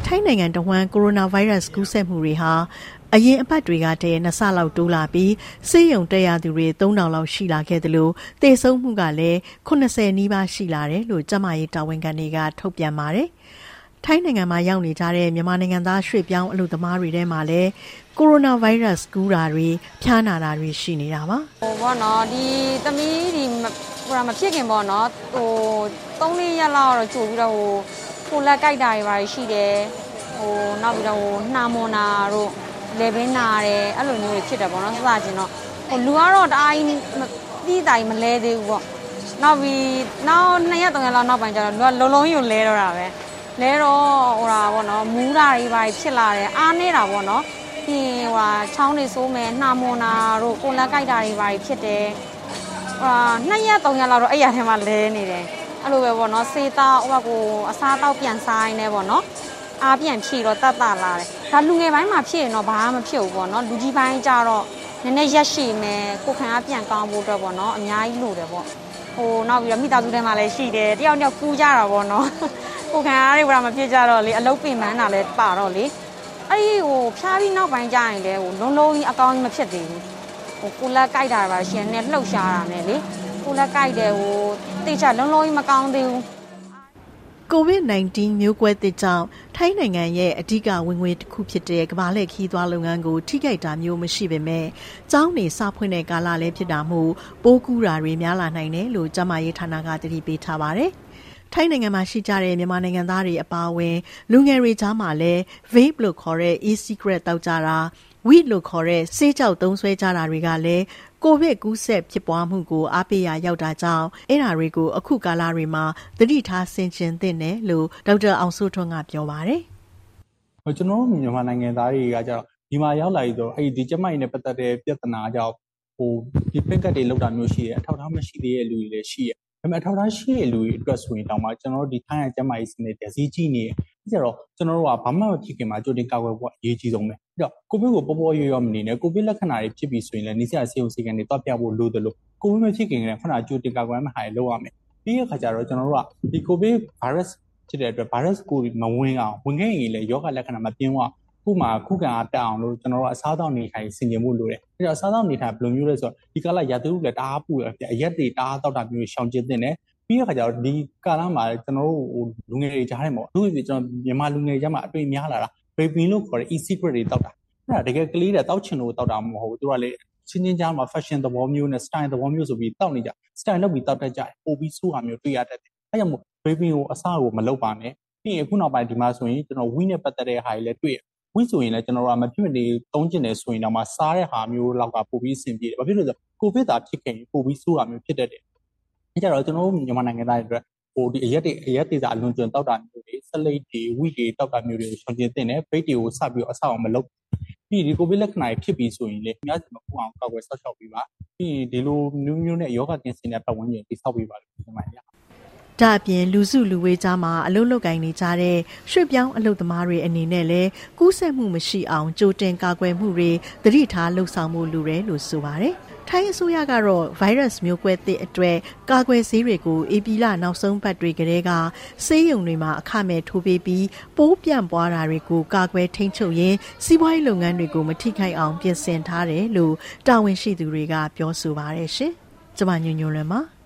ထိုင်းနိုင်ငံတဝန်းကိုရိုနာဗိုင်းရပ်စ်ကူးစက်မှုတွေဟာအရင်အပတ်တွေကတည်းက2ဆလောက်တိုးလာပြီးဆေးရုံတက်ရသူတွေ3000လောက်ရှိလာခဲ့တယ်လို့သေဆုံးမှုကလည်း80နီးပါးရှိလာတယ်လို့ကျန်းမာရေးတာဝန်ခံတွေကထုတ်ပြန်ပါတယ်။ထိုင်းနိုင်ငံမှာရောက်နေကြတဲ့မြန်မာနိုင်ငံသားရွှေ့ပြောင်းအလုပ်သမားတွေထဲမှာလည်းကိုရိုနာဗိုင်းရပ်စ်ကူးတာတွေဖျားနာတာတွေရှိနေတာပါ။ဘောနော်ဒီသမီးဒီဟိုမဖြစ်ခင်ပေါ့နော်ဟို3-4ရက်လောက်တော့ကြိုပြီးတော့ဟိုလက်ကြိုက်တာတွေပါရှိတယ်ဟိုနောက်ပြီးတော့နှာမွန်နာတို့လေပင်နာတယ်အဲ့လိုမျိုးတွေဖြစ်တယ်ပေါ့နော်စစချင်းတော့ဟိုလူကတော့တအားကြီးပြီးတိုင်မလဲသေးဘူးပေါ့နောက်ပြီးနောက်2ရက်3ရက်လောက်နောက်ပိုင်းကျတော့လူကလုံးလုံးယုံလဲတော့တာပဲလဲတော့ဟိုတာပေါ့နော်မူးတာတွေပါဖြစ်လာတယ်အားနေတာပေါ့နော်ပြီးဟိုချောင်းတွေစိုးမယ်နှာမွန်နာတို့ကိုလက်ကြိုက်တာတွေပါဖြစ်တယ်2ရက်3ရက်လောက်တော့အဲ့ရထဲမှာလဲနေတယ်အဲ့လိုပဲပေါ့နော်စေးသားဟိုကိုအစားတောက်ပြန်ဆိုင်နေပေါ့နော်အားပြန်ဖြည့်တော့တတ်တာလာတယ်ဒါလူငယ်ပိုင်းမှာဖြစ်ရင်တော့ဘာမှမဖြစ်ဘူးပေါ့နော်လူကြီးပိုင်းကျတော့နည်းနည်းရက်ရှိမယ်ကိုခံအားပြန်ကောင်းဖို့အတွက်ပေါ့နော်အများကြီးလိုတယ်ပေါ့ဟိုနောက်ပြီးတော့မိသားစုထဲမှာလည်းရှိတယ်တယောက်ကူးကြတာပေါ့နော်ကိုခံအားတွေဘာမှမဖြစ်ကြတော့လေအလုပ်ပင်ပန်းတာလည်းပါတော့လေအဲ့ဒီဟိုဖျားပြီးနောက်ပိုင်းကျရင်လည်းဟိုလုံးလုံးကြီးအကောင်းကြီးမဖြစ်သေးဘူးဟိုကိုလက်ကြိုက်တာပါရှင်နဲ့လှုပ်ရှားတာနဲ့လေကိုလက်ကြိုက်တယ်ဟိုတိတ်ချလုံးလုံးကြီးမကောင်းသေးဘူး COVID-19 မျိုးကွဲသစ်ကြောင့်ထိုင်းနိုင်ငံရဲ့အဓိကဝင်ငွေတစ်ခုဖြစ်တဲ့ကမ္ဘာလှည့်ခီးသွားလုပ်ငန်းကိုထိခိုက်တာမျိုးမရှိပေမဲ့ကျောင်းနေစဖွင့်တဲ့ကာလလည်းဖြစ်တာမို့ပိုးကူးတာတွေများလာနိုင်တယ်လို့ကျန်းမာရေးဌာနကသတိပေးထားပါတယ်။ထိုင်းနိုင်ငံမှာရှိကြတဲ့မြန်မာနိုင်ငံသားတွေအပါအဝင်လူငယ်တွေကြားမှာလည်း vape လို့ခေါ်တဲ့ e-cigarette တောက်ကြတာ weed လို့ခေါ်တဲ့ဆေးကြောက်သုံးဆွဲကြတာတွေကလည်းကိုဗစ်ကူးစက်ဖြစ်ပွားမှုကိုအားပေးရာရောက်တာကြောင့်အဲ့ဒါတွေကိုအခုကာလတွေမှာသတိထားဆင်ခြင်သင့်တယ်လို့ဒေါက်တာအောင်စိုးထွန်းကပြောပါတယ်။ကျွန်တော်တို့မြန်မာနိုင်ငံသားတွေကကြတော့ဒီမှာရောက်လာပြီးတော့အဲ့ဒီကျမကြီးနဲ့ပတ်သက်တဲ့ပြဿနာကြောင့်ဟိုဒီပက်ကတ်တွေလောက်တာမျိုးရှိတယ်အထောက်အထားမရှိသေးတဲ့လူတွေလည်းရှိတယ်။ဒါပေမဲ့အထောက်အထားရှိတဲ့လူတွေအတွက်ဆိုရင်တောင်မှကျွန်တော်တို့ဒီထိုင်းရကျမကြီးစနစ်တည်းဈေးကြီးနေတယ်။ဒါကြတော့ကျွန်တော်တို့ကဘာမှမဖြစ်ခင်မှာကြိုတင်ကာကွယ်ဖို့အရေးကြီးဆုံးပဲ။အဲ့တော့ကိုဗစ်ကိုပေါ်ပေါ်ရွရွမနေနဲ့ကိုဗစ်လက္ခဏာတွေဖြစ်ပြီးဆိုရင်လည်းနေစရာဆေးရုံဆေးကန်တွေတွားပြဖို့လိုတယ်လို့ကိုဗစ်မဖြစ်ခင်ကလည်းခဏကြိုတင်ကာကွယ်မှဟာလုပ်ရမယ်။ပြီးရခါကျတော့ကျွန်တော်တို့ကဒီကိုဗစ်ဗိုင်းရပ်စ်ဖြစ်တဲ့အတွက် virus ကိုမဝင်အောင်ဝင်ခဲ့ရင်လည်းယောဂလက္ခဏာမပြင်းဝခုမှခုခံအားတက်အောင်လို့ကျွန်တော်တို့အစားအသောက်နေထိုင်ဆင်ခြင်မှုလိုတယ်။အဲတော့အစားအသောက်နေထိုင်ဘယ်လိုမျိုးလဲဆိုတော့ဒီကာလရာသီဥတုလည်းတအားပူတယ်အရက်တွေတအားတောက်တာမျိုးရှောင်ကျဉ်တင်တယ်။ပြီးရခါကျတော့ဒီကာလမှာကျွန်တော်တို့လူငယ်တွေကြားထဲမှာအခုကျွန်တော်မြန်မာလူငယ်ကြားမှာအတွေ့များလာတာ vaping လို့ခေါ်တဲ့ e-cigarette တွေတောက်တာ။အဲ့ဒါတကယ်ကလေးတွေတောက်ချင်လို့တောက်တာမဟုတ်ဘူး။သူကလေချင်းကြားမှာ fashion သဘောမျိုးနဲ့ style သဘောမျိုးဆိုပြီးတောက်နေကြ style လုပ်ပြီးတောက်တတ်ကြတယ်။ပို့ပြီးဆိုးတာမျိုးတွေ့ရတတ်တယ်။အဲကြောင့်မို့ vaping ကိုအစကိုမလုပ်ပါနဲ့။ပြီးရင်အခုနောက်ပိုင်းဒီမှာဆိုရင်ကျွန်တော် weed နဲ့ပတ်သက်တဲ့ဟာတွေလည်းတွေ့ရ။ weed ဆိုရင်လည်းကျွန်တော်တို့ကမဖြစ်မနေသုံးကျင်တယ်ဆိုရင်တော့မှစားတဲ့ဟာမျိုးလောက်ကပို့ပြီးအဆင်ပြေတယ်။ဘာဖြစ်လို့လဲဆိုတော့ကိုဗစ်သာဖြစ်ခဲ့ရင်ပို့ပြီးဆိုးတာမျိုးဖြစ်တတ်တယ်။အဲကြတော့ကျွန်တော်တို့မြန်မာနိုင်ငံသားတွေအတွက်ဟိုဒီအရက်တွေစာအလွန်ကျွံတောက်တာမျိုးတွေဆက်လိပ်တွေ weed တွေတောက်တာမျိုးတွေကိုရှောင်ကျဉ်တင်တယ်။ဘိတ်တွေကိုစပြီးတော့အဆောက်အောင်မလုပ်ပြီးဒီကိုဗစ်လက္ခဏာတွေဖြစ်ပြီးဆိုရင်လေအများကြီးမပူအောင်ကောက်ွယ်ဆောက်ရှောက်ပြီးပါပြီးရင်ဒီလိုမျိုးနဲ့ယောဂကင်းစင်တဲ့ပတ်ဝန်းကျင်တိဆောက်ပြီးပါလို့ပြောမှရဒါအပြင်လူစုလူဝေးကြားမှာအလုပ်လုပ်ကိုင်နေကြတဲ့ရွှေ့ပြောင်းအလုပ်သမားတွေအနေနဲ့လည်းကူးစက်မှုမရှိအောင်ကြိုတင်ကာကွယ်မှုတွေသတိထားလှုပ်ဆောင်မှုလိုတယ်လို့ဆိုပါတယ်။ထိုင်းအစိုးရကတော့ဗိုင်းရပ်စ်မျိုးကွဲသစ်အတွက်ကာကွယ်ဆေးတွေကိုဧပြီလနောက်ဆုံးပတ်တွေကတည်းကဆေးရုံတွေမှာအခမဲ့ထိုးပေးပြီးပိုးပြန့်ပွားတာတွေကိုကာကွယ်ထိန်းချုပ်ရင်းစီးပွားရေးလုပ်ငန်းတွေကိုမထိခိုက်အောင်ပြင်ဆင်ထားတယ်လို့တာဝန်ရှိသူတွေကပြောဆိုပါတယ်ရှင်။ကျွန်မညွန့်ညွန့်လွင်ပါ